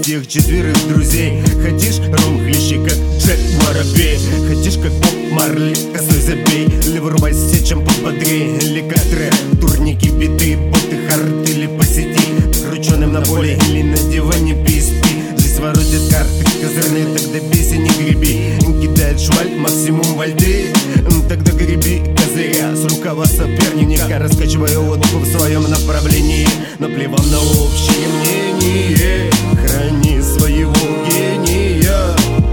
всех четверых друзей. Хотишь ром, хлещи, как Джек Воробей. Хотишь, как Боб Марли, косой забей. Или вырубайся, чем пободрее. Или как трэп, турники, биты, боты, хард или по сети. Крученым на поле или на диване писпи. Жизнь воротит карты козырные, тогда бейся, не греби. Кидает шваль, максимум вольты. Тогда греби козыря с рукава соперника, раскачивая лодку в своем направлении. Наплевав на общее мнение, храни своего гения.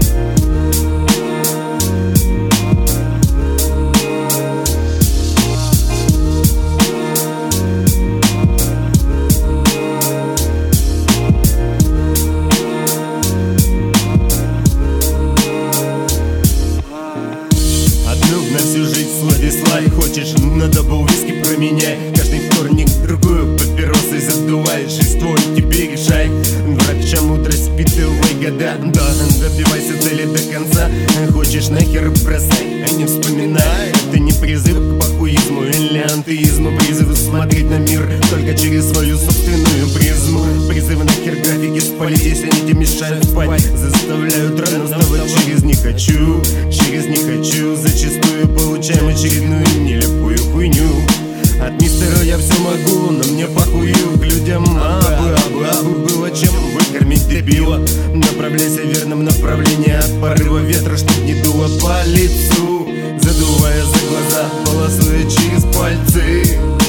На всю жизнь славислай. Хочешь на дабл виски променяй. Каждый вторник другую папиросой задувай. Жизнь твой, тебе решай. Врача мудрость впитывай года. Да, добивайся цели до конца. Хочешь нахер бросай, а не вспоминай. Это не призыв к похуизму или антеизму. Призыв смотреть на мир только через свою собственную призму. Призыв нахер графики спалить, если они тебе мешают спать. Заставляют рано вставать через не хочу. Через не хочу, зачастую получаем очередную нелепую хуйню. От мистера я все могу, но мне похую. К людям абы было чем выкормить дебила. Направляйся в верном направлении от порыва ветра, чтоб не дуло по лицу. Задувая за глаза, полосуя через пальцы.